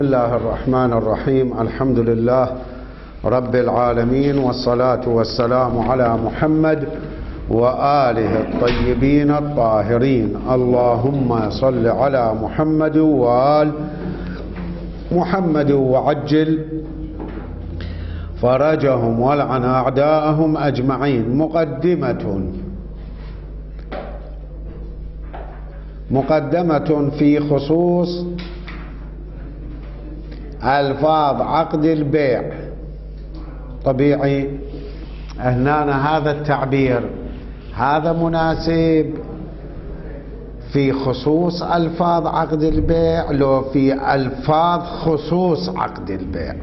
بسم الله الرحمن الرحيم. الحمد لله رب العالمين، والصلاة والسلام على محمد وآله الطيبين الطاهرين. اللهم صل على محمد وآل محمد وعجل فرجهم والعن أعداءهم أجمعين. مقدمة في خصوص ألفاظ عقد البيع. طبيعي هنا هذا التعبير هذا مناسب في خصوص ألفاظ عقد البيع لو في ألفاظ خصوص عقد البيع،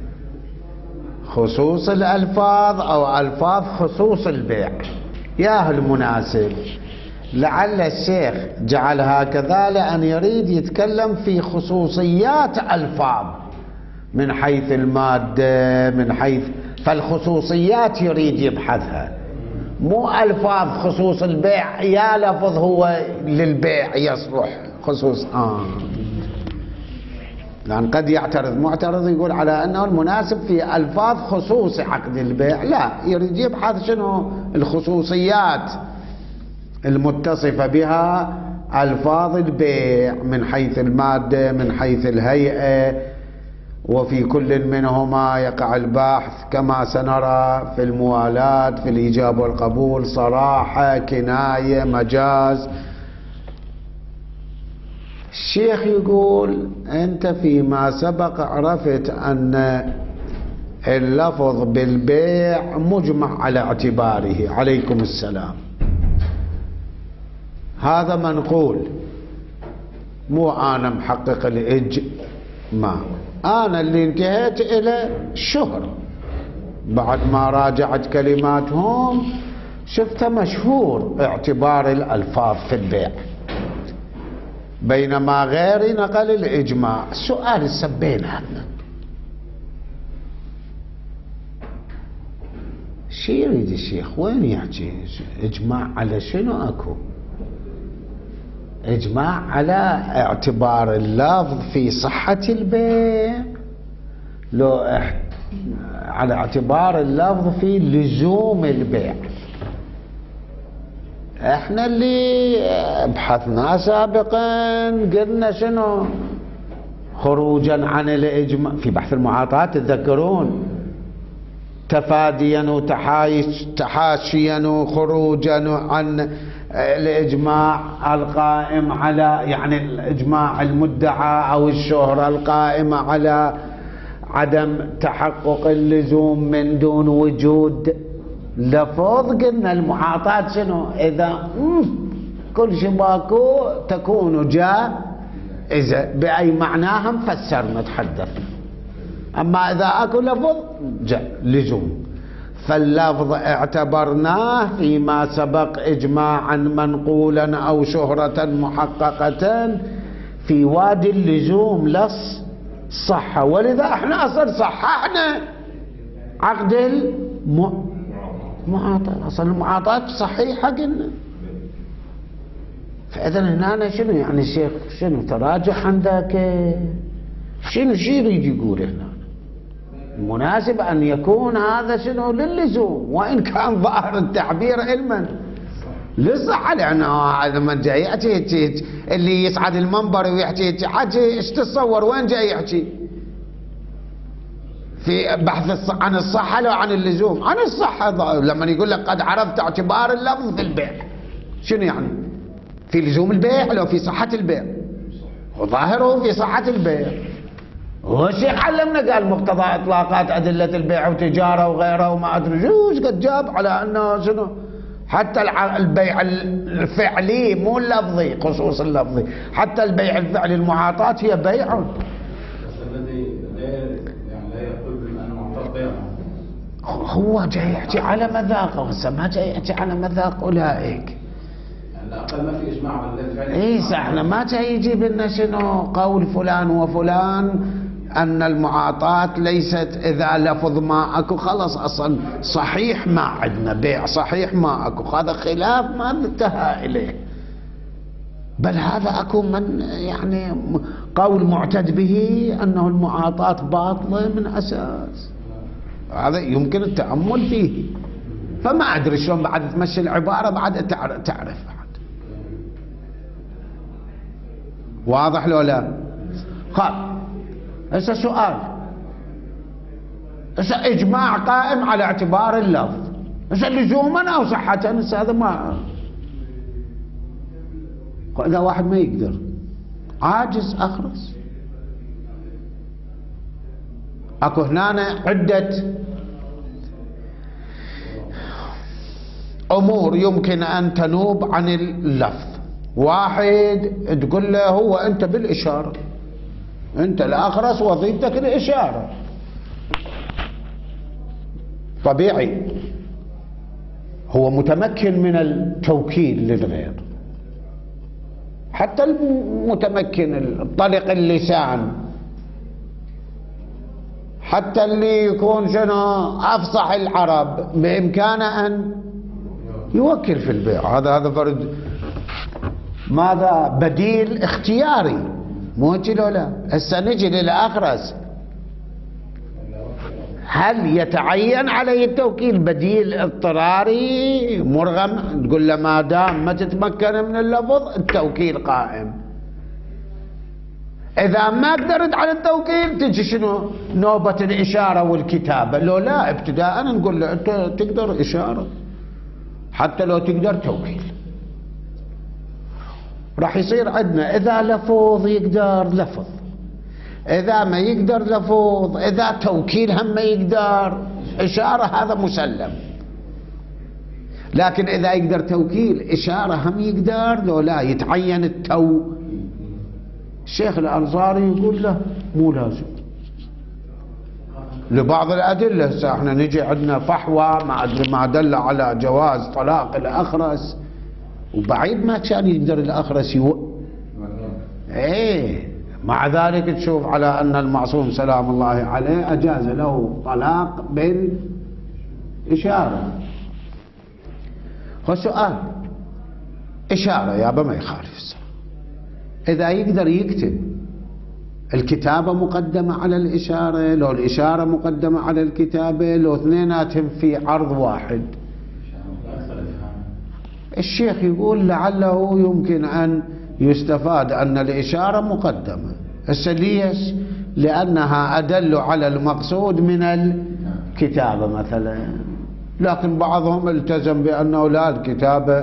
خصوص الألفاظ أو ألفاظ خصوص البيع، يا المناسب. لعل الشيخ جعل هكذا لأن يريد يتكلم في خصوصيات ألفاظ من حيث المادة، من حيث فالخصوصيات يريد يبحثها، مو ألفاظ خصوص البيع يا لفظ هو للبيع يصلح خصوص. لأن قد يعترض معترض يقول على أنه المناسب في ألفاظ خصوص عقد البيع، لا، يريد يبحث شنو الخصوصيات المتصفة بها ألفاظ البيع من حيث المادة، من حيث الهيئة، وفي كل منهما يقع البحث كما سنرى في الموالاة، في الإيجاب والقبول، صراحة، كناية، مجاز. الشيخ يقول أنت فيما سبق عرفت أن اللفظ بالبيع مجمع على اعتباره، عليكم السلام، هذا منقول، مو أنا محقق الإجماع، أنا اللي انتهيت إلى الشهر بعد ما راجعت كلماتهم شفت مشهور اعتبار الألفاظ في البيع، بينما غيري نقل الإجماع. السؤال السبين هذا شي يريد الشيخ؟ وين يحكي إجماع على شنو؟ أكو إجماع على اعتبار اللفظ في صحة البيع، لو على اعتبار اللفظ في لزوم البيع. احنا اللي بحثنا سابقا قلنا شنو؟ خروجا عن الإجماع في بحث المعاطات، تذكرون، تفاديا وتحاشيا وخروجا عن الإجماع القائم على، يعني الإجماع المدعى أو الشهرة القائمة على عدم تحقق اللزوم من دون وجود لفظ. قلنا المعاطات شنو؟ إذا كل شباكو تكون جائزة بأي معناها فسرنا تحدثنا، أما إذا أكو لفظ جاء لزوم، فاللفظ اعتبرناه فيما سبق إجماعا منقولا أو شهرة محققة في وادي اللزوم لص صحة، ولذا احنا أصلا صححنا عقد المعاطاة، أصلا المعاطاة صحيحة قلنا. فإذا هنا شنو يعني الشيخ؟ شنو تراجع عندك؟ شنو يريد يقول هنا؟ المناسب أن يكون هذا شنو؟ للزوم، وإن كان ظاهر التعبير علما للصحة، لأنه هذا من جاي يحكي اللي يصعد المنبر ويحكي حكي ايش تتصور؟ وين جاي يحكي؟ في بحث عن الصحة لو عن اللزوم؟ عن الصحة. لما يقول لك قد عرفت اعتبار اللفظ في البيع، شنو يعني؟ في لزوم البيع لو في صحة البيع؟ وظاهره في صحة البيع. هو الشيخ علمنا قال مقتضى اطلاقات ادله البيع وتجاره وغيره وما ادري شو قد جاب على انه شنو حتى البيع الفعلي مو اللفظي، خصوص اللفظي، حتى البيع الفعلي المعاطات هي بيع. الذي لا يقول بان معطى بيع، هو جاي يحكي على مذاقه، هسه ما جاي يحكي على مذاق اولئك. على الاقل ما في اجماع على الفعل. اي احنا ما جاي يجيب لنا شنو قول فلان وفلان أن المعاطاة ليست إذا لفظ ما أكو خلص أصلا صحيح ما عندنا بيع صحيح ما أكو، هذا خلاف ما انتهى إليه. بل هذا أكون من يعني قول معتد به أنه المعاطاة باطلة من أساس، هذا يمكن التأمل فيه. فما أدري شلون بعد تمشي العبارة بعد تعرف بعد. واضح لو لا؟ خلاص هسه سؤال، هسه إجماع قائم على اعتبار اللفظ، هسه لزوما أو صحة، هسه هذا ما. إذا واحد ما يقدر عاجز أخرس، أكو هنا عدة أمور يمكن أن تنوب عن اللفظ. واحد تقول له هو أنت بالإشارة، أنت الأخرس وظيفتك الإشارة، طبيعي هو متمكن من التوكيل للغير، حتى المتمكن طلق اللسان، حتى اللي يكون شنو أفصح العرب بإمكانه أن يوكل في البيع. هذا فرد ماذا بديل اختياري، مو هيك لو لا؟ هسه نجي للأخرس، هل يتعين عليه التوكيل؟ بديل اضطراري مرغم، تقول له ما دام ما تتمكن من اللفظ التوكيل قائم. إذا ما قدرت على التوكيل تجي شنو نوبة الإشارة والكتابة. لو لا ابتداء نقول له أنت تقدر إشارة حتى لو تقدر توكيل. راح يصير عندنا إذا لفظ يقدر لفظ، إذا ما يقدر لفظ، إذا توكيل هم ما يقدر إشارة، هذا مسلم. لكن إذا يقدر توكيل إشارة هم يقدر، لو لا يتعين الشيخ الأنصاري يقول له مو لازم لبعض الأدلة. هسه احنا نجي عندنا فحوى ما دل على جواز طلاق الأخرس، وبعيد ما كان يقدر الأخرس ايه، مع ذلك تشوف على أن المعصوم سلام الله عليه أجاز له طلاق بالإشارة. هو سؤال إشارة يابا ما يخالف، إذا يقدر يكتب الكتابة مقدمة على الإشارة، لو الإشارة مقدمة على الكتابة، لو اثنيناتهم في عرض واحد. الشيخ يقول لعله يمكن أن يستفاد أن الإشارة مقدمة. هسه ليش؟ لأنها أدل على المقصود من الكتابة مثلا، لكن بعضهم التزم بأنه لا الكتابة.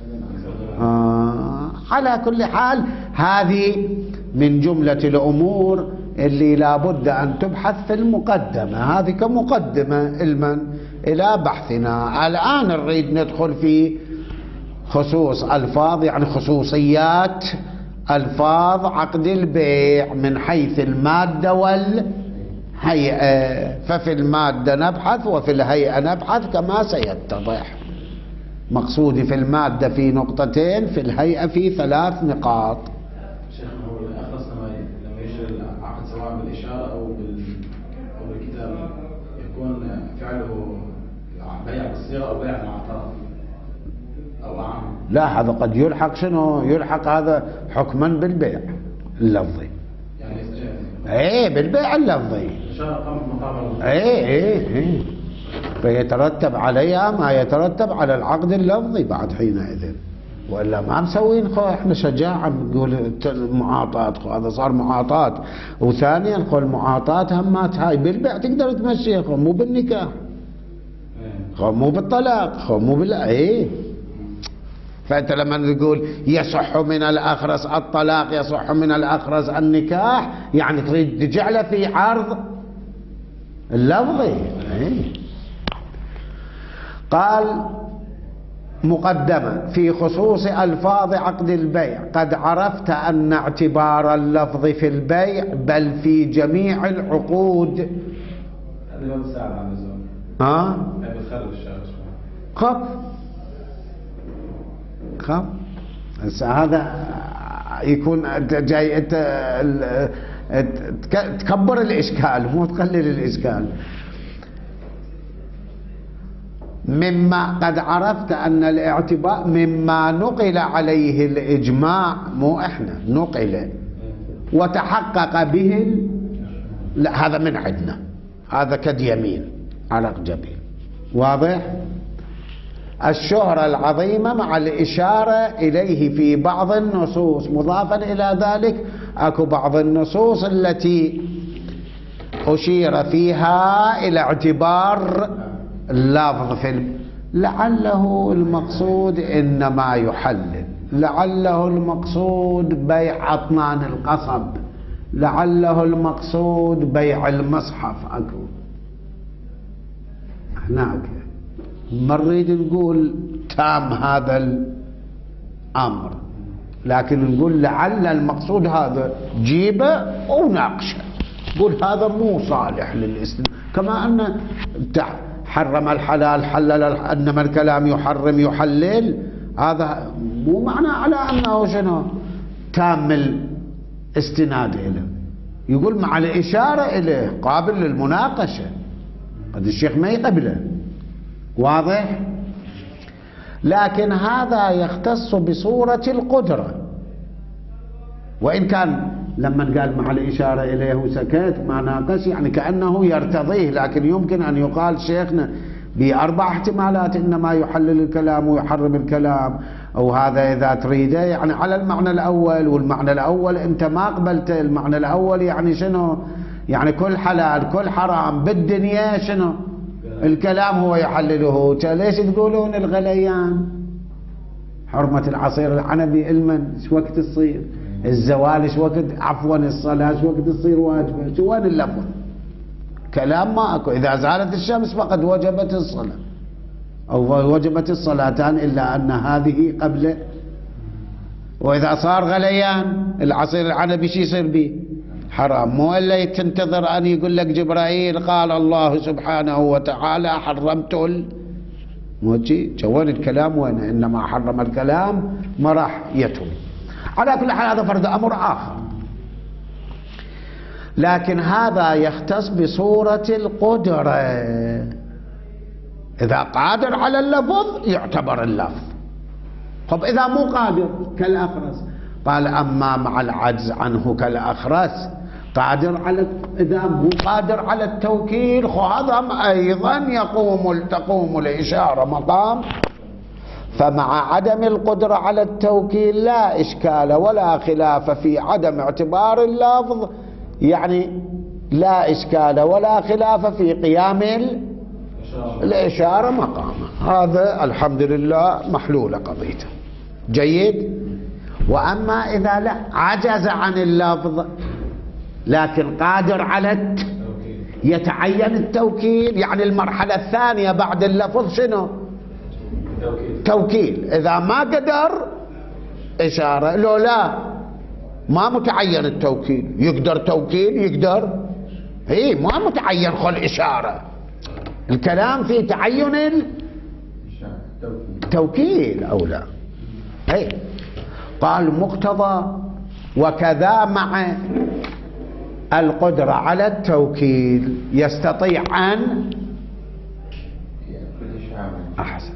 على كل حال هذه من جملة الأمور اللي لابد أن تبحث في المقدمة، هذه كمقدمة إلى بحثنا. الآن نريد ندخل في خصوص ألفاظ، يعني خصوصيات ألفاظ عقد البيع من حيث المادة والهيئة. ففي المادة نبحث وفي الهيئة نبحث كما سيتضح. مقصودي في المادة في نقطتين، في الهيئة في 3 نقاط. شيخ هو الأخرس لما يجري العقد سواء بالإشارة أو بالكتابة يكون فعله بيع بالصيغة أو بيع مع طرف أو عام. لا هذا قد يلحق شنو؟ يلحق هذا حكما بالبيع اللفظي. يعني ايه بالبيع اللفظي. الإشارة قامت مقابل. ايه فيترتب عليها ما يترتب على العقد اللفظي بعد حينئذ، والا ما مسوين احنا شجاعه نقول معاطاه، هذا صار معاطاه. وثانيا المعاطاه همات هاي بالبيع تقدر تمشيها، مو بالنكاح، مو بالطلاق، مو ايه. فانت لما تقول يصح من الاخرس الطلاق، يصح من الاخرس النكاح، يعني تريد تجعله في عرض اللفظي. قال مقدمة في خصوص ألفاظ عقد البيع، قد عرفت أن اعتبار اللفظ في البيع بل في جميع العقود. هذا ما بيساعد على النزول. ها؟ بيخرب الشارع شوي. خف هسه هذا يكون جاي انت تكبر الإشكال مو تقلل الإشكال. مما قد عرفت أن الاعتبار مما نقل عليه الإجماع، مو إحنا نقل وتحقق به لا هذا من عندنا، هذا كد يمين على جبين. واضح؟ الشهرة العظيمة مع الإشارة إليه في بعض النصوص، مضافا إلى ذلك أكو بعض النصوص التي أشير فيها إلى اعتبار اللفظ لعله المقصود إنما يحلل، لعله المقصود بيع أطنان القصب، لعله المقصود بيع المصحف. أكو هناك ما نريد نقول تام هذا الأمر، لكن نقول لعل المقصود هذا، جيبه وناقشه، قول هذا مو صالح للإسلام. كما أن حرم الحلال حلل، أنما الكلام يحرم يحلل، هذا مو معنى على أنه شنو تام الاستناد إليه، يقول مع الإشارة إليه قابل للمناقشة، قد الشيخ ما يقبله. واضح؟ لكن هذا يختص بصورة القدرة، وإن كان لما قال مع الإشارة إليه وسكت ما ناقش، يعني كأنه يرتضيه، لكن يمكن أن يقال شيخنا بأربع احتمالات، إنما يحلل الكلام ويحرم الكلام، أو هذا إذا تريده يعني على المعنى الأول، والمعنى الأول أنت ما قبلته. المعنى الأول يعني شنو؟ يعني كل حلال كل حرام بالدنيا شنو؟ الكلام هو يحلله. ليش تقولون الغليان حرمة العصير العنبي المن شو وقت تصير؟ الزوال شو وقت؟ عفوا الصلاة شو وقت تصير واجبة؟ شو وين اللفظ؟ كلام ما اكو. إذا زالت الشمس فقد وجبت الصلاة أو وجبت الصلاتان، إلا أن هذه قبل. وإذا صار غليان العصير العنبي شو يصير به؟ حرام. مو إلا تنتظر أن يقول لك جبرائيل قال الله سبحانه وتعالى حرمت موجي جوان الكلام وين؟ إنما حرم الكلام ما راح يتم. على كل حال هذا فرد أمر آخر، لكن هذا يختص بصورة القدرة. إذا قادر على اللفظ يعتبر اللفظ. طب إذا مو قادر كالأخرس، قال أما مع العجز عنه كالأخرس قادر على، إذا مو قادر على التوكيل هذا أيضا تقوم الإشارة مقام. فمع عدم القدرة على التوكيل لا إشكال ولا خلاف في عدم اعتبار اللفظ، يعني لا إشكال ولا خلاف في قيام الإشارة مقامه. هذا الحمد لله محلولة قضيته. جيد. وأما إذا لا عجز عن اللفظ لكن قادر على يتعين التوكيل، يعني المرحلة الثانية بعد اللفظ شنو؟ توكيل. إذا ما قدر إشارة، لو لا ما متعين التوكيل، يقدر توكيل يقدر ما متعين خل إشارة. الكلام في تعين التوكيل أو لا. قال مقتضى وكذا مع القدرة على التوكيل يستطيع أن أحسن.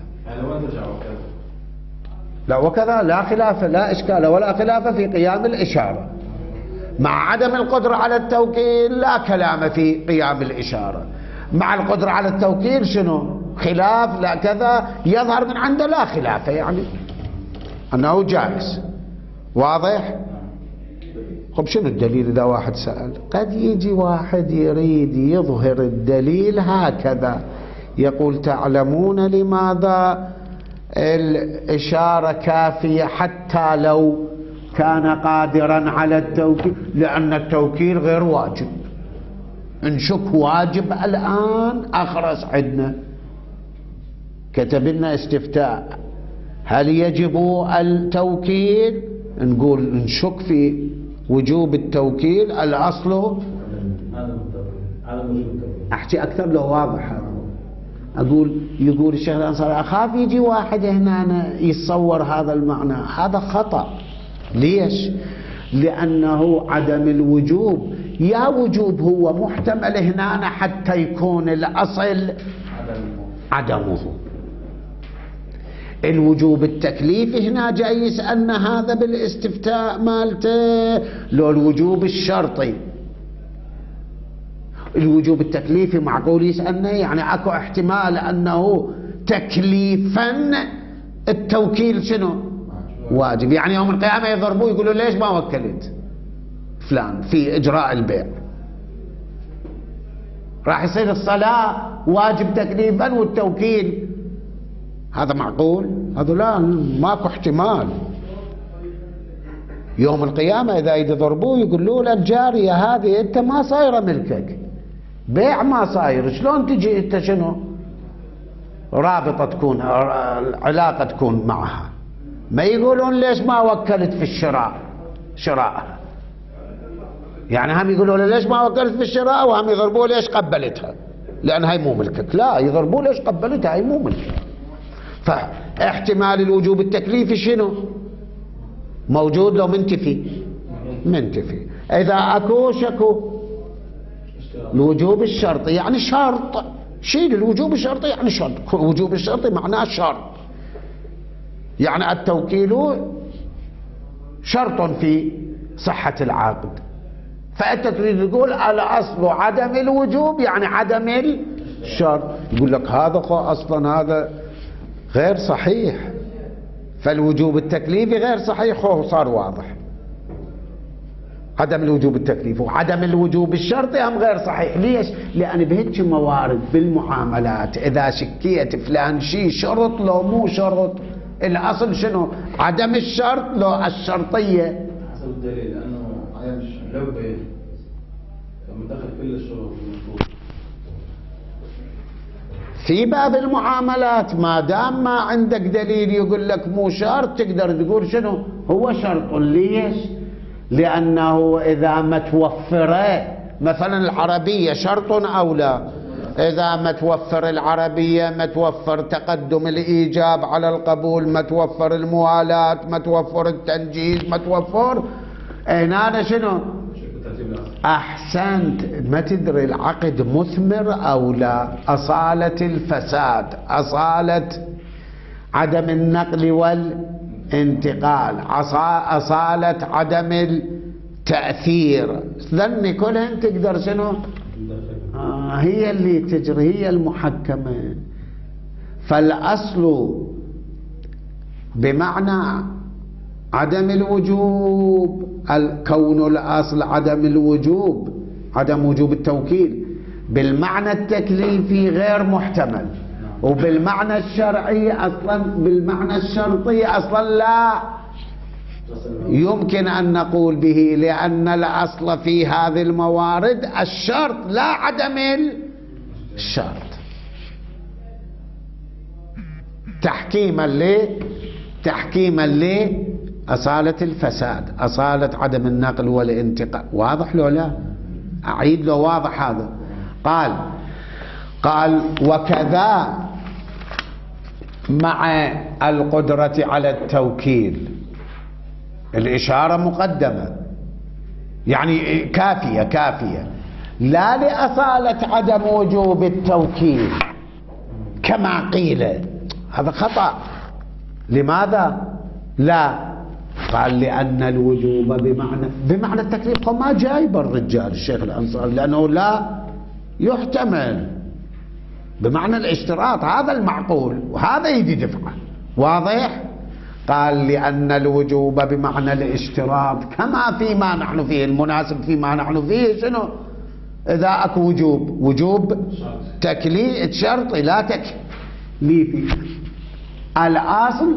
لا وكذا لا خلاف، لا إشكال ولا خلاف في قيام الإشارة. مع عدم القدرة على التوكيل لا كلام في قيام الإشارة. مع القدرة على التوكيل شنو؟ خلاف، لا كذا يظهر من عنده لا خلاف، يعني أنه جائز. واضح؟ طب شنو الدليل إذا واحد سأل؟ قد يجي واحد يريد يظهر الدليل هكذا، يقول تعلمون لماذا الإشارة كافية حتى لو كان قادرا على التوكيل؟ لأن التوكيل غير واجب. نشك واجب الآن أخرس عندنا كتب لنا استفتاء هل يجب التوكيل؟ نقول نشك في وجوب التوكيل. الأصل أحكي أكثر لو واضح. يقول الشيخ الأنصاري أخاف يجي واحد هنا يتصور هذا المعنى، هذا خطأ. ليش؟ لأنه عدم الوجوب، يا وجوب هو محتمل هنا حتى يكون الأصل عدمه، الوجوب التكليفي هنا جاي يسألنا هذا بالاستفتاء مالته لو الوجوب الشرطي. الوجوب التكليفي معقول يسألنا، يعني اكو احتمال انه تكليفا التوكيل شنو؟ واجب. يعني يوم القيامة يضربوه يقولوا ليش ما وكلت فلان في اجراء البيع؟ راح يصير الصلاة واجب تكليفا والتوكيل هذا معقول؟ هذا لا، ماكو احتمال. يوم القيامة إذا يضربوه يقولوا له الجارية هذه أنت ما صايرة ملكك، بيع ما صاير، شلون تجي أنت شنو؟ رابطة تكون، علاقة تكون معها. ما يقولون ليش ما وكلت في شراء. يعني هم يقولوا له ليش ما وكلت في الشراء، وهم يضربوه ليش قبلتها، لأن هاي مو ملكك. لا، يضربوه ليش قبلتها، هاي مو ملكك. فاحتمال الوجوب التكليفي شنو؟ موجود لو منتفي. إذا أكو شكو الوجوب الشرطي، يعني شرط، شيل الوجوب الشرطي يعني شرط. الوجوب الشرطي معناه شرط، يعني التوكيل شرط في صحة العقد. فأنت تريد تقول الأصل عدم الوجوب يعني عدم الشرط، يقول لك هذا أصلا هذا غير صحيح، فالوجوب التكليفي غير صحيح. هو صار واضح عدم الوجوب التكليفي، وعدم الوجوب الشرطي هم غير صحيح. ليش؟ لأن بهيك موارد بالمعاملات إذا شكيت فلان شيء شرط لو مو شرط، الأصل شنو؟ عدم الشرط لو الشرطية. حسب الدليل، لأنه هي مش لعبة لما دخل كل الشروط المفروض. في باب المعاملات ما دام ما عندك دليل يقول لك مو شرط، تقدر تقول شنو؟ هو شرط. ليش؟ لأنه إذا ما توفره مثلا العربية شرط أو لا، إذا ما توفر العربية، ما توفر تقدم الإيجاب على القبول، ما توفر الموالاة، ما توفر التنجيز، ما توفر هنا شنو؟ أحسنت. ما تدري العقد مثمر أو لا، أصالة الفساد، أصالة عدم النقل والانتقال، أصالة عدم التأثير، ذني كلهن تقدر شنو؟ هي اللي تجري، هي المحكمة. فالأصل بمعنى عدم الوجوب، كون الأصل عدم الوجوب، عدم وجوب التوكيل، بالمعنى التكليفي غير محتمل، وبالمعنى الشرعي أصلا، بالمعنى الشرطي أصلا لا يمكن أن نقول به، لأن الأصل في هذه الموارد الشرط لا عدم الشرط. تحكيما لأصالة الفساد، أصالة عدم النقل والانتقال. واضح لو لا؟ أعيد له واضح هذا. قال وكذا مع القدرة على التوكيل، الإشارة مقدمة يعني كافية، لا لأصالة عدم وجوب التوكيل كما قيل، هذا خطأ. لماذا؟ لا، قال لأن الوجوب بمعنى التكليف. ما جايب الرجال الشيخ الأنصاري لأنه لا يحتمل، بمعنى الاشتراط، هذا المعقول وهذا يجي دفعه. واضح؟ قال لأن الوجوب بمعنى الاشتراط كما فيما نحن فيه، المناسب فيما نحن فيه شنو؟ إذا أكو وجوب تكليف شرطي لا تكليفي. الأصل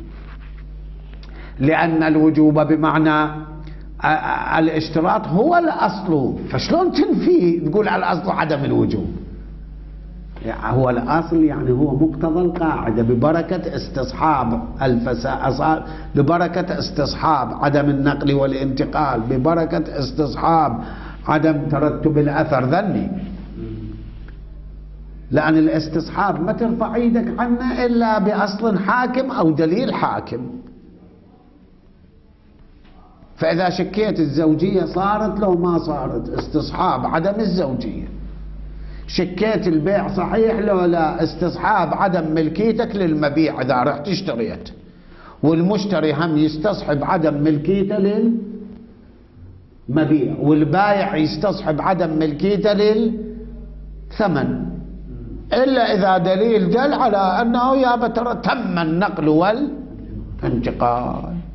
لأن الوجوب بمعنى الاشتراط هو الأصل، فشلون تنفيه تقول الأصل عدم الوجوب؟ يعني هو الأصل، يعني هو مقتضى القاعدة ببركة استصحاب الفساد، ببركة استصحاب عدم النقل والانتقال، ببركة استصحاب عدم ترتب الأثر ذني. لأن الاستصحاب ما ترفع ايدك عنه إلا بأصل حاكم أو دليل حاكم. فإذا شكيت الزوجية صارت لو ما صارت، استصحاب عدم الزوجية. شكيت البيع صحيح لو لا؟ استصحاب عدم ملكيتك للمبيع إذا رحت اشتريت، والمشتري هم يستصحب عدم ملكيته للمبيع، والبايع يستصحب عدم ملكيته للثمن، إلا إذا دليل دل على أنه يا ترى تم النقل والانتقال.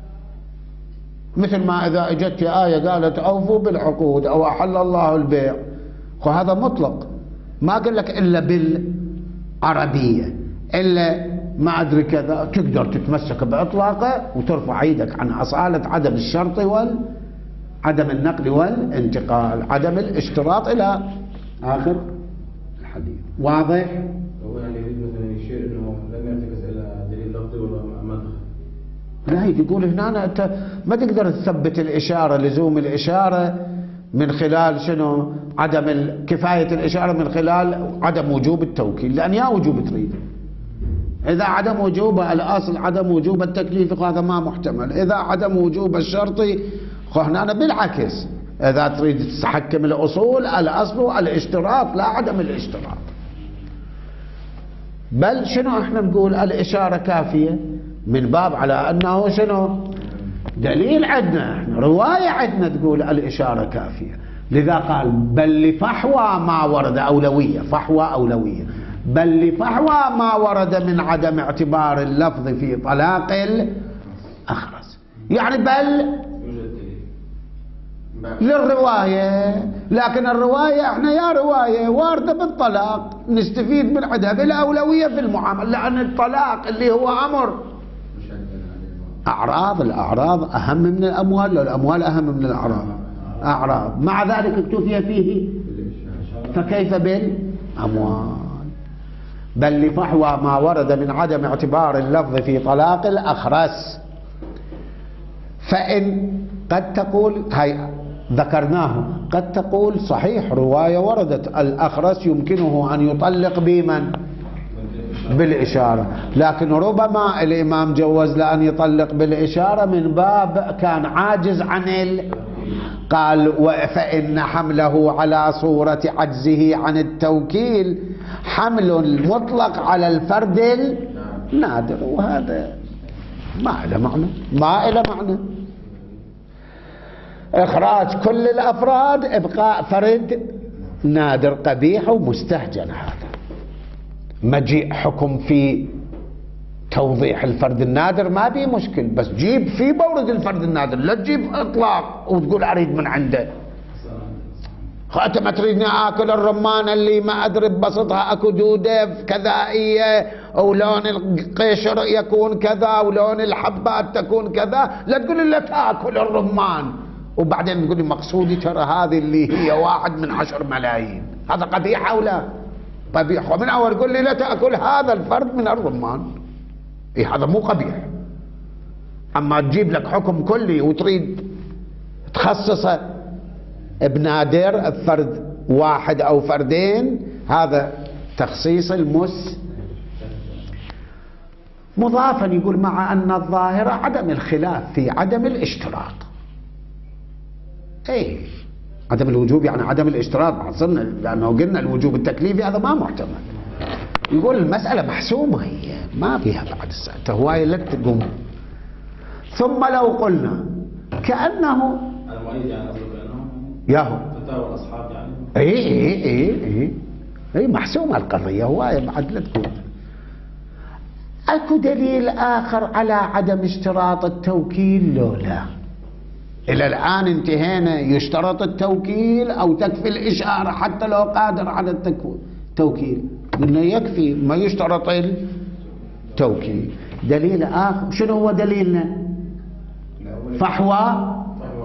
مثل ما إذا اجت آية قالت أوفوا بالعقود أو أحل الله البيع، وهذا مطلق، ما قال لك إلا بالعربية، إلا ما أدري كذا، تقدر تتمسك بإطلاقه وترفع ايدك عن أصالة عدم الشرط عدم النقل والانتقال، عدم الاشتراط إلى آخر الحديث. واضح؟ هو يعني يريد مثلا يشير انه لم يرتكز الى دليل لفظي ولا مدخل. لا، يقول هنا أنت ما تقدر تثبت الإشارة، لزوم الإشارة من خلال شنو؟ عدم كفاية الإشارة من خلال عدم وجوب التوكيل، لأن يا وجوب تريد. إذا عدم وجوب الأصل عدم وجوب التكليف هذا ما محتمل، إذا عدم وجوب الشرطي هنا بالعكس، إذا تريد تحكم الأصول الأصل الاشتراط لا عدم الاشتراط. بل شنو احنا نقول الإشارة كافية من باب على أنه شنو؟ دليل عندنا احنا، رواية عندنا تقول الإشارة كافية، لذا قال بل لفحوى ما ورد، أولوية، فحوى أولوية، بل لفحوى ما ورد من عدم اعتبار اللفظ في طلاق الأخرس، يعني بل للرواية، لكن الرواية احنا يا رواية واردة بالطلاق نستفيد من عندها بالأولوية في المعاملة، لأن الطلاق اللي هو أمر أعراض، الأعراض أهم من الأموال، الأموال أهم من الأعراض، أعراض، مع ذلك اكتفي فيه، فكيف بالأموال؟ بل لفحوى ما ورد من عدم اعتبار اللفظ في طلاق الأخرس. فإن قد تقول هاي ذكرناه، قد تقول صحيح رواية وردت الأخرس يمكنه أن يطلق بمن؟ بالإشارة، لكن ربما الإمام جوز لأن يطلق بالإشارة من باب كان عاجز عن قال فإن حمله على صورة عجزه عن التوكيل حمل مطلق على الفرد النادر، وهذا ما له معنى، ما له معنى. إخراج كل الأفراد، إبقاء فرد نادر قبيح ومستهجن. هذا مجيء حكم في توضيح الفرد النادر ما بيه مشكل، بس جيب في مورد الفرد النادر، لا تجيب إطلاق وتقول أريد من عنده. أنت ما تريدني آكل الرمان اللي ما أدري ببسطها أكو دودة كذائية، ولون القشر يكون كذا، ولون الحبات تكون كذا، لا تقول لي لا تأكل الرمان، وبعدين تقول لي مقصودي ترى هذه اللي هي 1 من 10 ملايين. هذا قبيح أو لا؟ قبيح. ومن أول تقول لي لا تأكل هذا الفرد من الرمان، إيه هذا مو قبيح. أما تجيب لك حكم كلي وتريد تخصصه بنادر الفرد 1 أو فردين، هذا تخصيص مضافا. يقول مع أن الظاهر عدم الخلاف في عدم الاشتراط. ايه عدم الوجوب يعني عدم الاشتراط، حصلنا لأنه قلنا الوجوب التكليفي هذا ما محتمل. يقول المسألة محسومة، هي ما فيها بعد الساعة هواية لك تقوم. ثم لو قلنا كأنه المؤيد يعني قصدك كأنه ياهو فتاوى الأصحاب يعني ايه محسومة القضية، هواية بعد لا تقول. اكو دليل آخر على عدم اشتراط التوكيل لو لا؟ إلى الآن انتهينا يشترط التوكيل أو تكفي الإشارة حتى لو قادر على التوكيل، قلنا يكفي ما يشترط التوكيل. دليل آخر شنو هو دليلنا؟ فحوى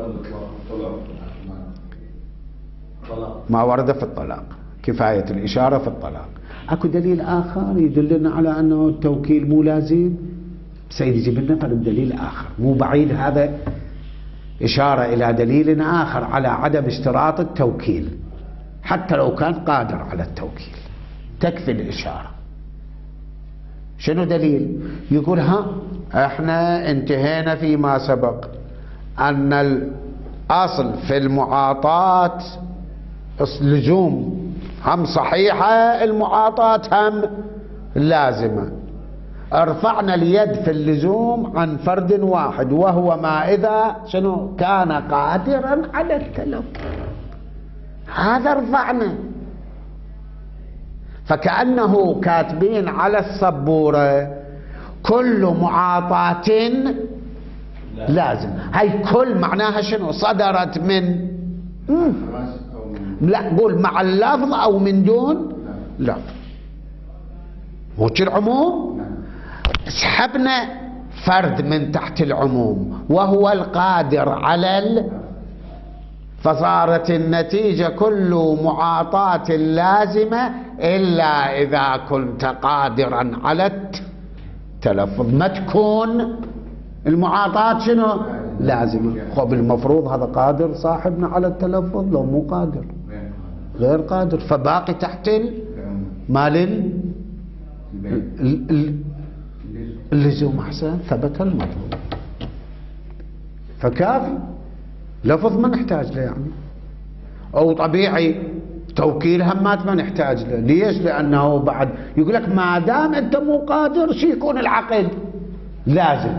ما ورد في الطلاق، كفاية الإشارة في الطلاق. أكو دليل آخر يدلنا على أنه التوكيل مو لازم، سيد يجيب لنا فرد دليل آخر مو بعيد، هذا إشارة إلى دليل آخر على عدم اشتراط التوكيل حتى لو كان قادر على التوكيل، تكفي الإشارة. شنو دليل؟ يقول احنا انتهينا فيما سبق أن الأصل في المعاطاة لزوم هم صحيحة المعاطاة هم لازمة. ارفعنا اليد في اللزوم عن فرد واحد، وهو ما إذا شنو كان قادرا على التلف، هذا رفعنا. فكأنه كاتبين على السبورة كل معاطاة لازم. هاي كل معناها شنو؟ صدرت من لا قول مع اللفظ أو من دون لفظ. مو العموم، سحبنا فرد من تحت العموم وهو القادر على فصارت النتيجة كل معاطاة لازمة إلا إذا كنت قادرا على التلفظ، ما تكون المعاطاة شنو؟ لازمة. خب المفروض هذا قادر صاحبنا على التلفظ، لو مو قادر غير قادر، فباقي تحت مال اللزوم. أحسن، ثبت المطلوب فكافي. لفظ ما نحتاج له يعني، أو طبيعي توكيل همات ما نحتاج له. ليش؟ لأنه بعد يقول لك ما دام أنت مو قادر شي يكون العقد لازم،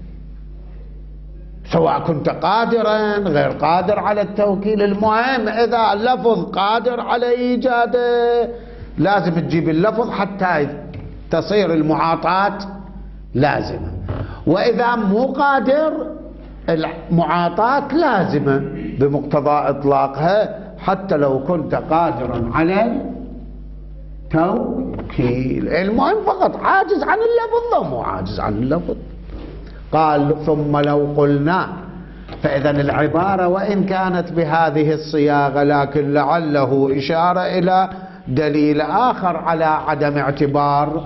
سواء كنت قادرا غير قادر على التوكيل. المهم إذا اللفظ قادر على إيجاده لازم تجيب اللفظ حتى تصير المعاطاة لازمة. وإذا مو قادر المعاطاة لازمة بمقتضى إطلاقها حتى لو كنت قادرا على التوكيل. المهم فقط عاجز عن اللفظ، لو مو عاجز عن اللفظ. قال ثم لو قلنا، فإذا العبارة وإن كانت بهذه الصياغة لكن لعله إشارة إلى دليل آخر على عدم اعتبار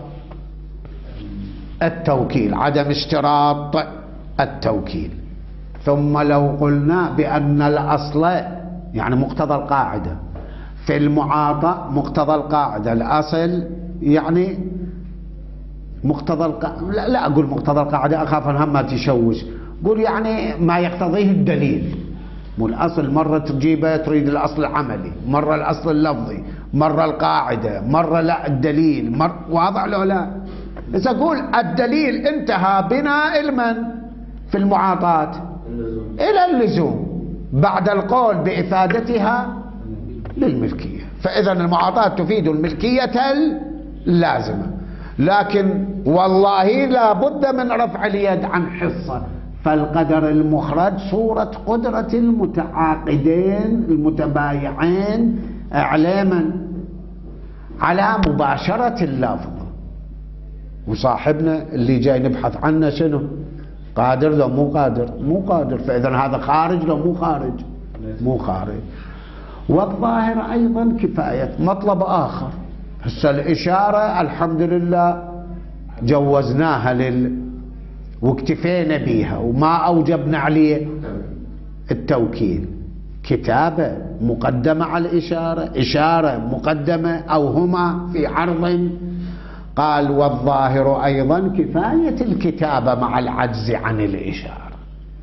التوكيل، عدم اشتراط التوكيل. ثم لو قلنا بأن الأصل يعني مقتضى القاعدة في المعاطاة، مقتضى القاعدة الأصل يعني مقتضى القاعدة، لا أقول مقتضى القاعدة أخاف أنها ما تشوش، قول يعني ما يقتضيه الدليل. مو الأصل مرة تجيبه تريد الأصل العملي، مرة الأصل اللفظي، مرة القاعدة، مرة لا الدليل، واضح له لا؟ إذا أقول الدليل انتهى بنا المن في المعاطاة إلى اللزوم بعد القول بإفادتها للملكية، فإذا المعاطاة تفيد الملكية اللازمة. لكن والله لا بد من رفع اليد عن حصة، فالقدر المخرج صورة قدرة المتعاقدين المتبايعين إعلاما على مباشرة اللفظ. وصاحبنا اللي جاي نبحث عنه شنو؟ قادر لو مو قادر؟ مو قادر، فإذا هذا خارج لو مو خارج؟ مو خارج. والظاهر أيضا كفاية. مطلب آخر، هسه الإشارة الحمد لله جوزناها واكتفينا بيها وما أوجبنا عليه التوكيل. كتابة مقدمة على الإشارة، إشارة مقدمة، أو هما في عرض. قال والظاهر أيضا كفاية الكتابة مع العجز عن الإشارة.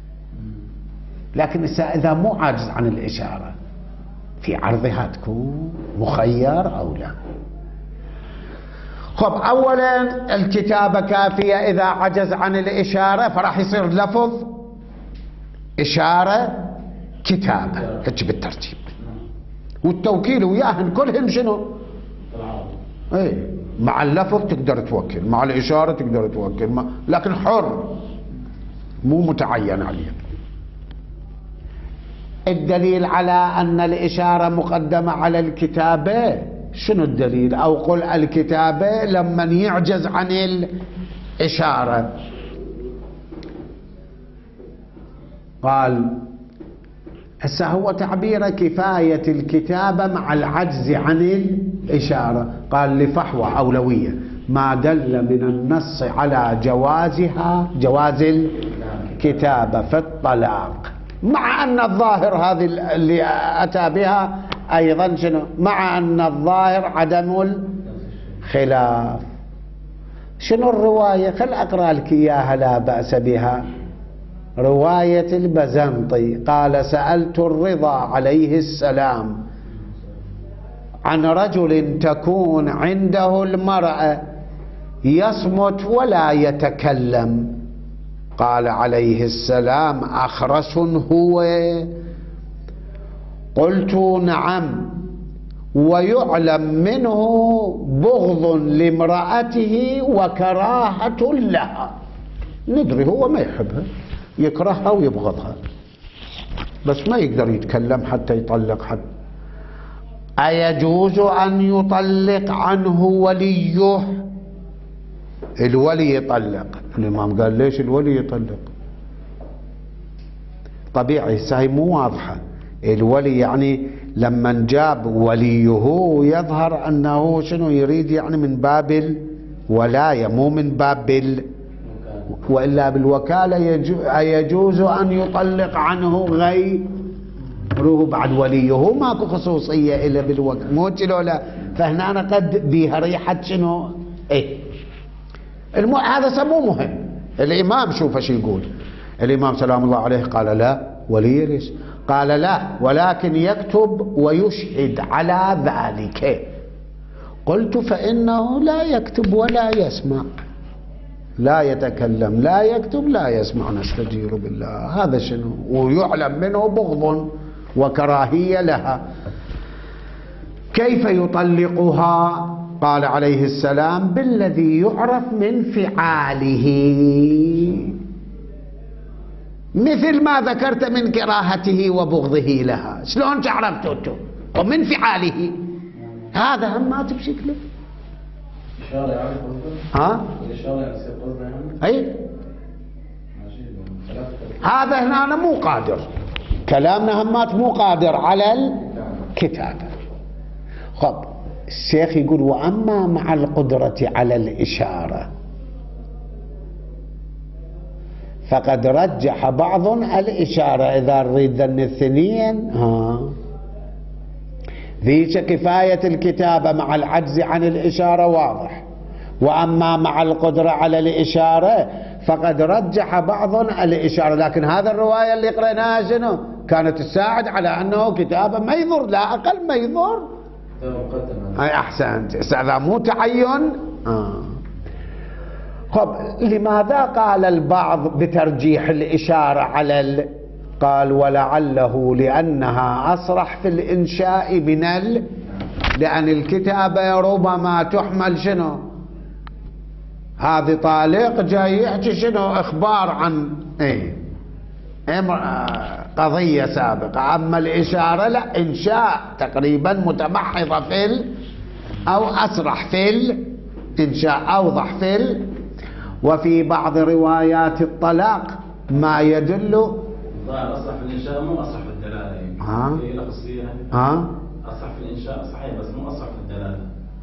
لكن إذا مو عاجز عن الإشارة في عرضها تكون مخير أو لا؟ خب أولا الكتابة كافية إذا عجز عن الإشارة، فراح يصير لفظ إشارة كتابة هيك بالترتيب، والتوكيل وياهن كلهن شنو؟ ايه، مع اللفظ تقدر توكل، مع الإشارة تقدر توكل، لكن حر مو متعين عليه. الدليل على أن الإشارة مقدمة على الكتابة شنو الدليل؟ أو قل الكتابة لمن يعجز عن الإشارة. قال هسه هو تعبير كفاية الكتابة مع العجز عن الإشارة. قال لفحوى أولوية ما دل من النص على جوازها، جواز الكتابة في الطلاق، مع أن الظاهر هذه اللي أتى بها أيضا شنو؟ مع أن الظاهر عدم الخلاف. شنو الرواية؟ خل أقرأ لك إياها لا بأس بها. رواية البزنطي قال سألت الرضا عليه السلام عن رجل تكون عنده المرأة يصمت ولا يتكلم؟ قال عليه السلام: أخرس هو؟ قلت: نعم، ويعلم منه بغض لامرأته وكراهة لها. ندري هو ما يحبها، يكرهها ويبغضها، بس ما يقدر يتكلم حتى يطلق حد. أيجوز أن يطلق عنه وليه؟ الولي يطلق. الإمام قال: ليش الولي يطلق؟ طبيعي، هاي مو واضحة. الولي يعني لما جاب وليه يظهر أنه شنو يريد، يعني من باب الولاية مو من باب وإلا بالوكالة يجوز أن يطلق عنه غيره بعد وليه، ماكو خصوصية إلا بالوكالة، مو لا. فهنا أنا قد بيها ريحة شنو هذا سموه مهم. الإمام شوف ايش يقول. الإمام سلام الله عليه قال: لا، ولي ليش؟ قال: لا، ولكن يكتب ويشهد على ذلك. قلت: فإنه لا يكتب ولا يسمع، لا يتكلم، لا يكتب، لا يسمع، نستجير بالله. هذا شنو؟ ويعلم منه بغض وكراهية لها. كيف يطلقها؟ قال عليه السلام: بالذي يعرف من فعاله، مثل ما ذكرت من كراهته وبغضه لها. شلون عرفته؟ ومن فعاله، هذا همات بشكله. إشارة يعني قصده؟ ها؟ الإشارة يعني يصير قصده يعني؟ أي هذا هنا أنا مو قادر، كلامنا همات مو قادر على الكتابة. خب الشيخ يقول: وأما مع القدرة على الإشارة فقد رجح بعض الإشارة. إذا نريد ذن الاثنين ذيك كفاية الكتابة مع العجز عن الإشارة واضح. وأما مع القدرة على الإشارة فقد رجح بعض الإشارة. لكن هذا الرواية اللي قرأناها شنو؟ كانت تساعد على أنه كتابة ما يضر، لا أقل ما يضر. أي أحسنت. هذا مو تعين. خب لماذا قال البعض بترجيح الإشارة على قال: ولعله لأنها أصرح في الإنشاء من لأن الكتابة ربما تحمل شنو؟ هذه طالق جاي يحكي شنو؟ إخبار عن قضية سابقة. أما الإشارة لا، إنشاء تقريبا متمحضة في أو أصرح في الإنشاء، أوضح في وفي بعض روايات الطلاق ما يدل أصرح في الإنشاء مو أصرح في الدلالة. هي لفظية أصرح في الإنشاء صحيح، بس مو أصرح في الدلالة.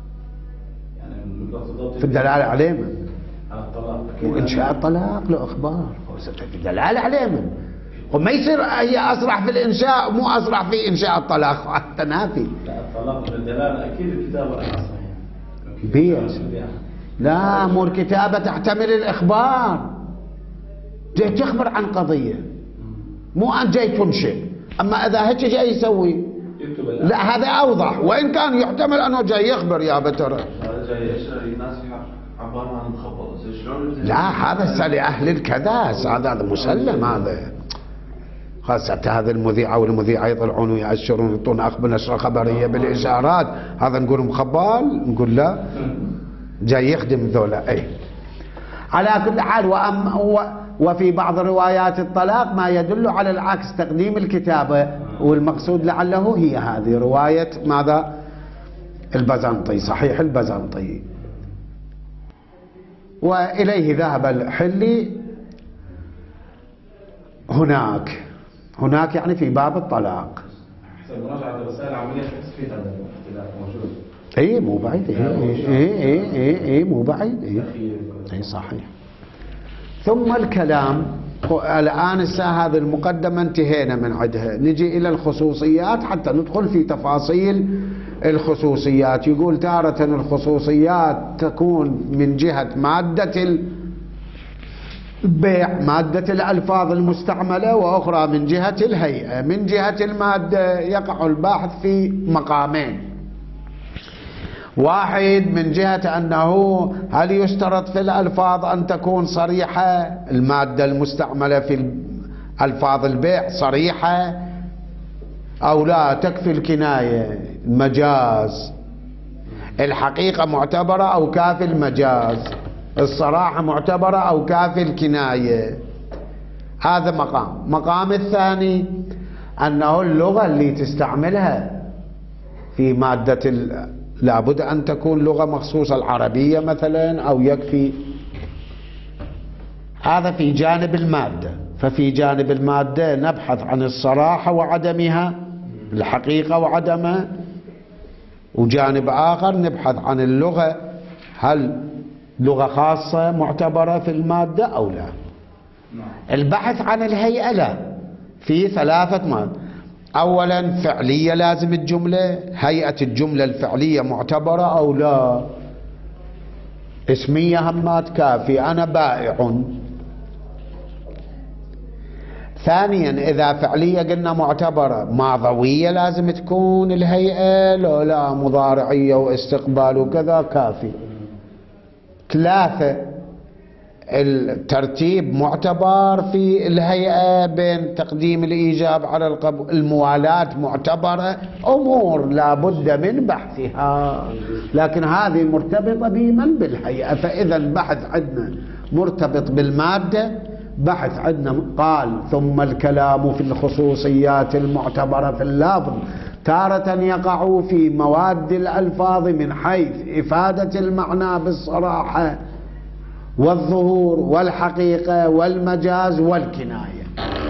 يعني في الدلالة عليه من الطلاق، وإنشاء الطلاق له إخبار، في الدلالة عليه من وما يصير هي أصرح في الإنشاء مو أصرح في إنشاء الطلاق، حتى نافي. لا، الطلاق بالدلالة أكيد الكتابة لا أصرح بيس. لا، مو الكتابة تحتمل الإخبار، جاي تخبر عن قضية مو أن جاي تنشئ. أما إذا هيك جاي يسوي لا، هذا أوضح، وإن كان يحتمل أنه جاي يخبر يا بترى. هذا جاي يشرح الناس عبارة عن مخبط. لا، هذا لأهل الكداس، هذا مسلم. هذا خاصة هذا المذيعة والمذيعة يطلعون ويأشرون يعطون أخبار نشرة خبرية بالإشارات، هذا نقول مخبال؟ نقول لا، جاي يخدم ذولا. على كل حال، وفي بعض روايات الطلاق ما يدل على العكس، تقديم الكتابة، والمقصود لعله هي هذه رواية ماذا؟ البزنطي، صحيح البزنطي. وإليه ذهب الحلي. هناك يعني في باب الطلاق. حسب مراجعة الرسائل العملية تحس فيها هذا الاختلاف موجود. مو بعيد. مو بعيد. صحيح. ثم الكلام الآن هذه المقدمة انتهينا من عدها، نجي إلى الخصوصيات حتى ندخل في تفاصيل الخصوصيات. يقول: تارة الخصوصيات تكون من جهة مادة البيع، مادة الألفاظ المستعملة، وأخرى من جهة الهيئة. من جهة المادة يقع الباحث في مقامين: واحد من جهة أنه هل يشترط في الألفاظ أن تكون صريحة، المادة المستعملة في ألفاظ البيع صريحة أو لا تكفي الكناية المجاز، الحقيقة معتبرة أو كافي المجاز، الصراحة معتبرة أو كافي الكناية. هذا مقام الثاني أنه اللغة اللي تستعملها في مادة لابد أن تكون لغة مخصوصة، العربية مثلا أو يكفي. هذا في جانب المادة. ففي جانب المادة نبحث عن الصراحة وعدمها، الحقيقة وعدمها، وجانب آخر نبحث عن اللغة، هل لغة خاصة معتبرة في المادة أو لا. البحث عن الهيئة لا، في ثلاثة مادة. أولا فعلية، لازم الجملة، هيئة الجملة الفعلية معتبرة أو لا. اسمية همات كافي، أنا بائع. ثانيا إذا فعلية قلنا معتبرة، ماضوية لازم تكون الهيئة لو لا، مضارعية واستقبال وكذا كافي. ثلاثة الترتيب معتبر في الهيئة بين تقديم الإيجاب على القبول، الموالاة معتبرة، أمور لا بد من بحثها، لكن هذه مرتبطة بمن؟ بالهيئة. فإذا البحث عندنا مرتبط بالمادة، بحث عندنا قال ثم الكلام في الخصوصيات المعتبرة في اللفظ تارة يقع في مواد الألفاظ من حيث إفادة المعنى بالصراحة والظهور والحقيقة والمجاز والكناية.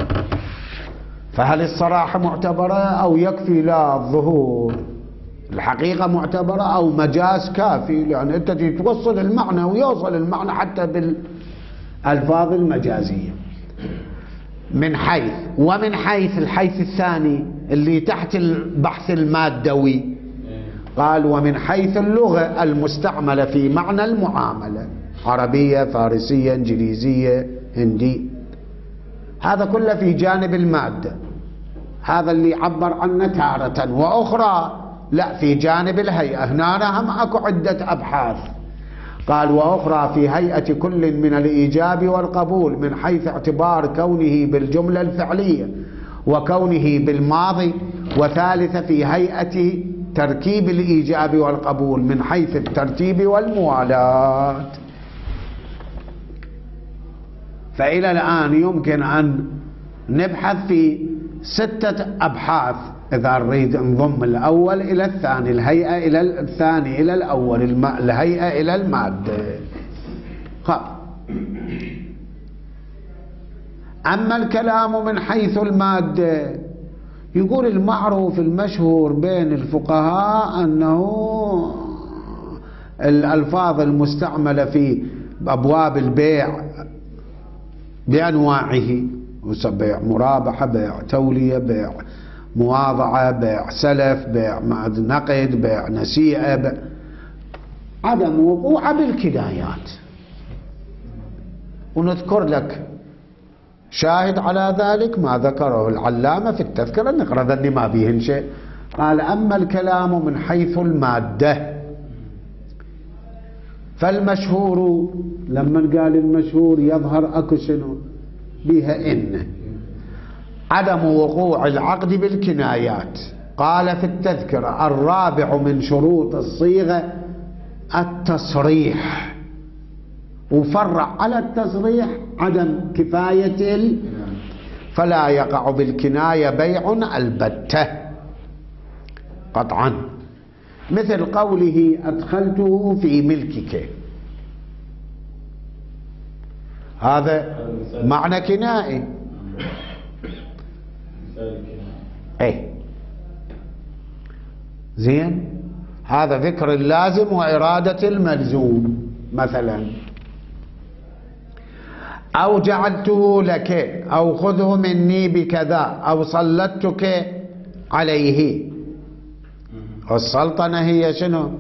فهل الصراحة معتبرة أو يكفي لا الظهور؟ الحقيقة معتبرة أو مجاز كافي؟ لأن أنت توصل المعنى ويوصل المعنى حتى بالألفاظ المجازية. من حيث، ومن حيث الحيث الثاني اللي تحت البحث المادوي قال ومن حيث اللغة المستعملة في معنى المعاملة، عربية، فارسية، انجليزية، هندي، هذا كله في جانب المادة. هذا اللي عبر عنه تارة، وأخرى لا في جانب الهيئة. هنا هم أكو عدة أبحاث. قال وأخرى في هيئة كل من الإيجاب والقبول من حيث اعتبار كونه بالجملة الفعلية وكونه بالماضي. وثالثة في هيئة تركيب الإيجاب والقبول من حيث الترتيب والموالاة. فإلى الآن يمكن أن نبحث في 6 أبحاث إذا نريد نضم الأول إلى الثاني، الهيئة إلى الثاني إلى الأول، الهيئة إلى المادة. أما الكلام من حيث المادة، يقول المعروف المشهور بين الفقهاء أنه الألفاظ المستعملة في أبواب البيع بأنواعه، بيع مرابحة، بيع تولية، بيع مواضعة، بيع سلف، بيع نقد، بيع نسيئة، عدم وقوع بالكنايات. ونذكر لك شاهد على ذلك ما ذكره العلامة في التذكرة، نقرأ ذني ما بيهن شيء. قال أما الكلام من حيث المادة فالمشهور، لما قال المشهور يظهر أكو شنو بها إن عدم وقوع العقد بالكنايات. قال في التذكرة الرابع من شروط الصيغة التصريح، وفرع على التصريح عدم كفاية فلا يقع بالكناية بيع البتة قطعا، مثل قوله أدخلته في ملكك، هذا معنى كنائي. ايه زين، هذا ذكر اللازم وإرادة الملزوم مثلا. أو جعلته لك، أو خذه مني بكذا، أو سلطتك عليه. والسلطنة هي شنو؟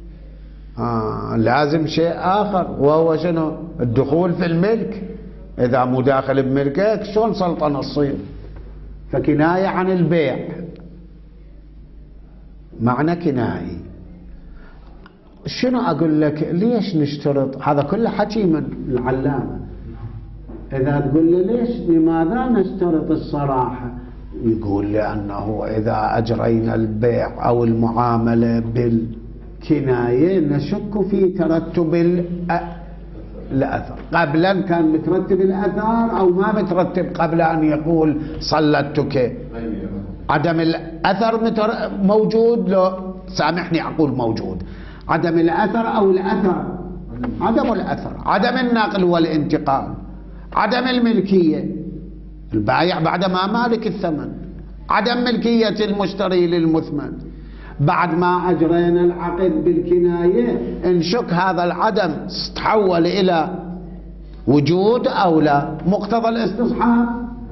لازم شيء آخر، وهو شنو؟ الدخول في الملك. إذا مو داخل بملكك شلون سلطنة تصير؟ فكناية عن البيع، معنى كنائي. شنو أقول لك؟ ليش نشترط؟ هذا كله حكي من العلامة. إذا تقول لي ليش لماذا نشترط الصراحة؟ يقول لأنه إذا أجرينا البيع أو المعاملة بالكناية نشك في ترتب الأثر. قبلا كان مترتب الأثر أو ما مترتب قبل أن يقول صلتك؟ عدم الأثر موجود. لو سامحني أقول موجود. عدم الأثر أو الأثر؟ عدم الأثر، عدم النقل والانتقال، عدم الملكية، البايع بعد ما مالك الثمن، عدم ملكية المشتري للمثمن. بعد ما أجرينا العقد بالكناية نشك هذا العدم تحول إلى وجود أو لا. مقتضى الاستصحاب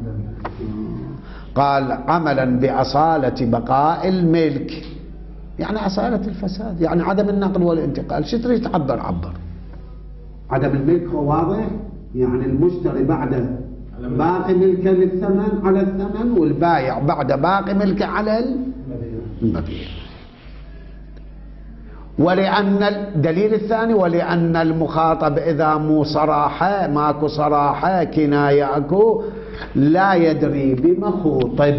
قال عملا بأصالة بقاء الملك، يعني أصالة الفساد، يعني عدم النقل والانتقال. شو تريد تعبر؟ عبر. عدم الملك هو واضح، يعني المشتري بعد باقي ملكه للثمن على الثمن، والبايع بعد باقي ملكه على المبيع. ولأن الدليل الثاني ولأن المخاطب إذا مو صراحة، ماكو صراحة، كناية اكو، لا يدري بمخوطب.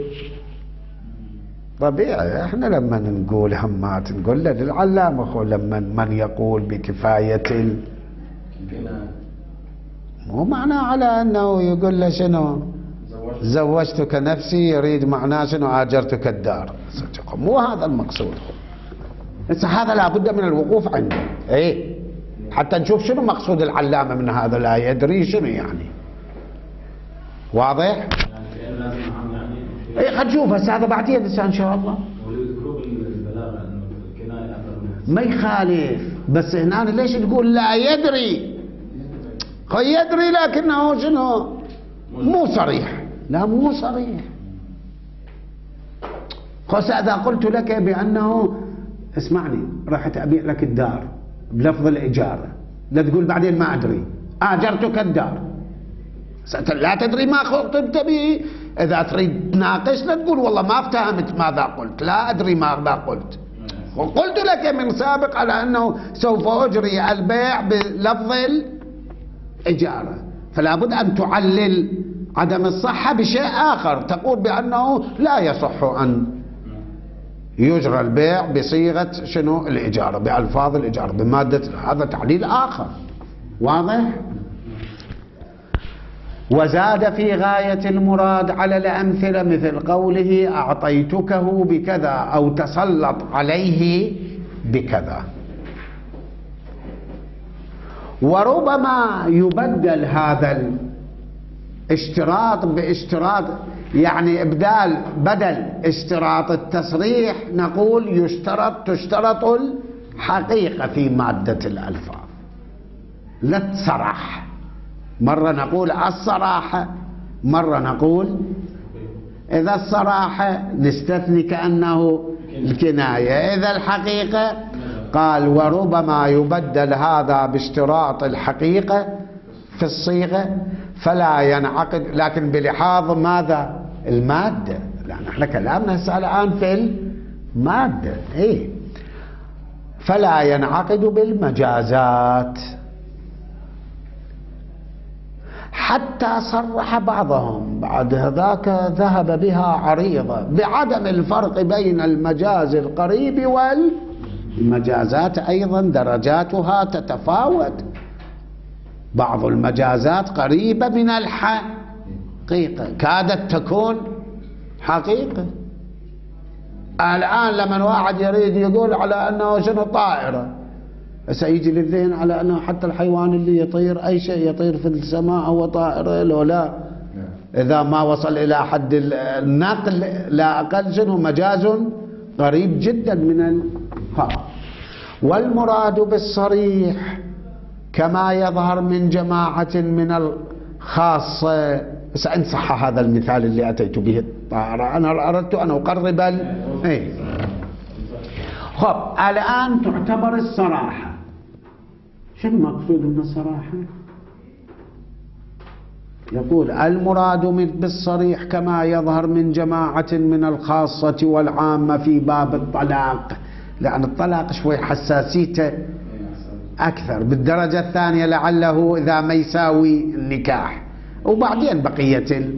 طبيعي احنا لما نقول همات نقول له للعلامة لما من يقول بكفاية مو معناه على انه يقول له شنو زوجتك نفسي، يريد معناه شنو اجرتك الدار. مو هذا المقصود. هذا لابد من الوقوف عنده، ايه، حتى نشوف شنو مقصود العلامة من هذا. لا يدري شنو يعني. واضح؟ ايه خلينا نشوف هسه هذا بعدين ان شاء الله. ما يخالف، بس هنا ليش تقول لا يدري؟ يدري لكنه شنو؟ مو صريح. لا مو صريح. خاصة إذا قلت لك بأنه اسمعني رحت أبيع لك الدار بلفظ الإجارة، لا تقول بعدين ما أدري أجرتك الدار. لا تدري ما خطبت به. إذا تريد تناقش لا تقول والله ما افتهمت ماذا قلت، لا أدري ماذا قلت. وقلت لك من سابق على أنه سوف أجري البيع بلفظ الإجارة، فلا بد أن تعلل عدم الصحة بشيء آخر، تقول بأنه لا يصح أن يجرى البيع بصيغة شنو الإجارة، بألفاظ الإجارة، بمادة. هذا تعليل آخر. واضح؟ وزاد في غاية المراد على الأمثلة مثل قوله أعطيتكه بكذا أو تسلط عليه بكذا. وربما يبدل هذا الاشتراط باشتراط، يعني إبدال بدل اشتراط التصريح نقول تشترط الحقيقة في مادة الألفاظ، لا تصرح. مرة نقول الصراحة، مرة نقول إذا الصراحة نستثني كأنه الكناية، إذا الحقيقة قال وربما يبدل هذا باشتراط الحقيقة في الصيغة فلا ينعقد، لكن بلحاظ ماذا؟ المادة. لأن احنا كلامنا هسه الآن في المادة، إيه؟ فلا ينعقد بالمجازات. حتى صرح بعضهم بعد ذاك ذهب بها عريضة بعدم الفرق بين المجاز القريب والمجازات. أيضا درجاتها تتفاوت، بعض المجازات قريبة من الحقيقة، كادت تكون حقيقة. الآن لما واحد يريد يقول على أنه شنو طائرة، سيجي للذهن على أنه حتى الحيوان اللي يطير أي شيء يطير في السماء هو طائرة لو لا، إذا ما وصل إلى حد النقل لا أقل شنو مجاز قريب جدا من الحق. والمراد بالصريح كما يظهر من جماعة من الخاصة. إن صح هذا المثال اللي أتيت به الطائرة، أنا أردت أن أقرب إيه. خب الآن تعتبر الصراحة، شو المقصود من الصراحة؟ يقول المراد بالصريح كما يظهر من جماعة من الخاصة والعامة في باب الطلاق. لأن الطلاق شوي حساسيته أكثر. بالدرجة الثانية لعله إذا ما يساوي النكاح. وبعدين بقية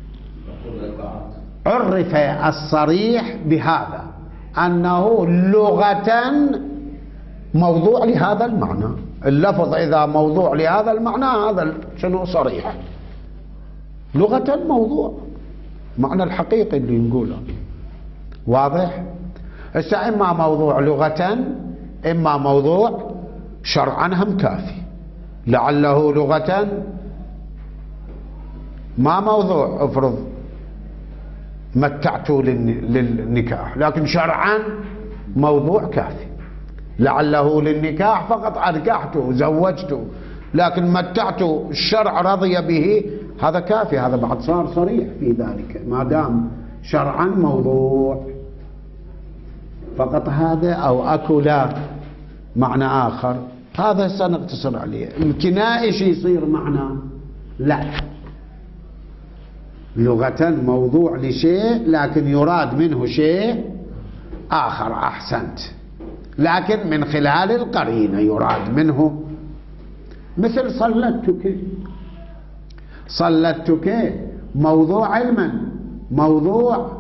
عرف الصريح بهذا أنه لغة موضوع لهذا المعنى. اللفظ إذا موضوع لهذا المعنى هذا شنو صريح، لغة موضوع، معنى الحقيقي اللي نقوله واضح. هسه إما موضوع لغة إما موضوع شرعا هم كافي. لعله لغة ما موضوع، افرض متعته للنكاح، لكن شرعا موضوع كافي. لعله للنكاح فقط أنكحته وزوجته، لكن متعته الشرع رضي به، هذا كافي. هذا بعد صار صريح في ذلك ما دام شرعا موضوع فقط. هذا أو أكو لا معنى آخر، هذا سنقتصر عليه. الكناية ايش يصير معنى؟ لا، لغة موضوع لشيء لكن يراد منه شيء آخر. أحسنت. لكن من خلال القرينة يراد منه، مثل صلتك. صلتك موضوع علما، موضوع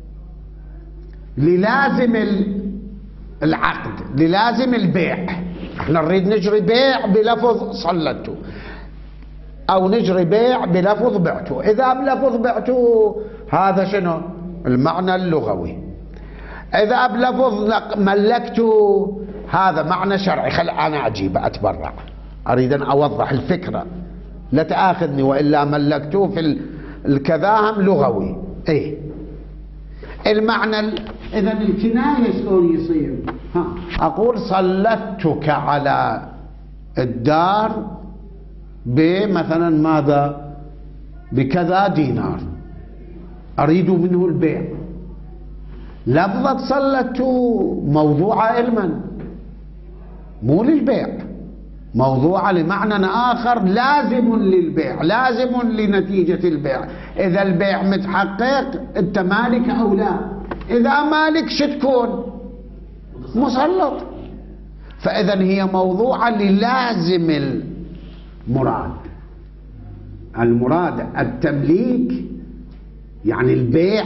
للازم العقد، للازم البيع. احنا نريد نجري بيع بلفظ صلته، او نجري بيع بلفظ بعته. اذا بلفظ بعته هذا شنو المعنى اللغوي. اذا بلفظ ملكته هذا معنى شرعي. خل انا اجيب اتبرع، اريد ان اوضح الفكرة، لا تاخذني والا ملكته في الكذا هم لغوي. ايه المعنى اذا الكناية شلون يصير؟ اقول صلتك على الدار بمثلا ماذا؟ بكذا دينار، اريد منه البيع. لفظة صلت موضوعة علما مو للبيع، موضوعة لمعنى آخر لازم للبيع، لازم لنتيجة البيع. إذا البيع متحقق أنت مالك أو لا. إذا مالك شو تكون؟ مسلط. فإذا هي موضوعة للازم المراد. المراد التمليك يعني البيع،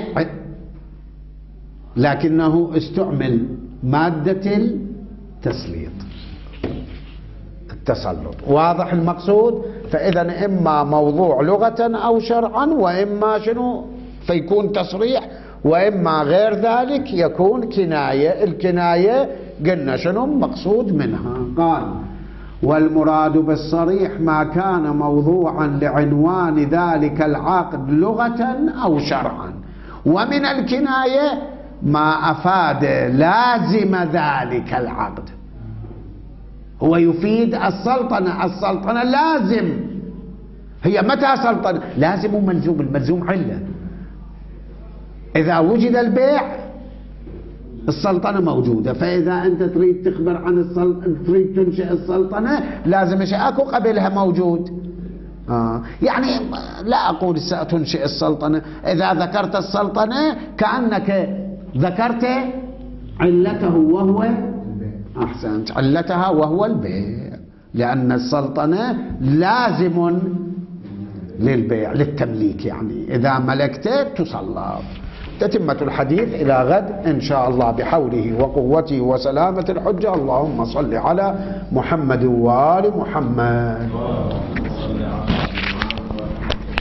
لكنه استعمل مادة التسليط، التسلط. واضح المقصود؟ فإذا إما موضوع لغة أو شرعا، وإما شنو فيكون تصريح، وإما غير ذلك يكون كناية. الكناية قلنا شنو مقصود منها. قال والمراد بالصريح ما كان موضوعا لعنوان ذلك العقد لغة أو شرعا، ومن الكناية ما أفاد لازم ذلك العقد. هو يفيد السلطنة. السلطنة لازم. هي متى سلطنة؟ لازم وملزوم. الملزوم علة. إذا وجد البيع السلطنة موجودة. فإذا أنت تريد تخبر عن السلطنة، تريد تنشئ السلطنة، لازم شيء أكو قبلها موجود. يعني لا أقول ستنشئ السلطنة. إذا ذكرت السلطنة كأنك ذكرت علته وهو أحسنت، علتها وهو البيع، لأن السلطنة لازم للبيع، للتمليك. يعني إذا ملكته تسلط. تتمة الحديث إلى غد إن شاء الله بحوله وقوته وسلامة الحجة. اللهم صل على محمد وآل محمد.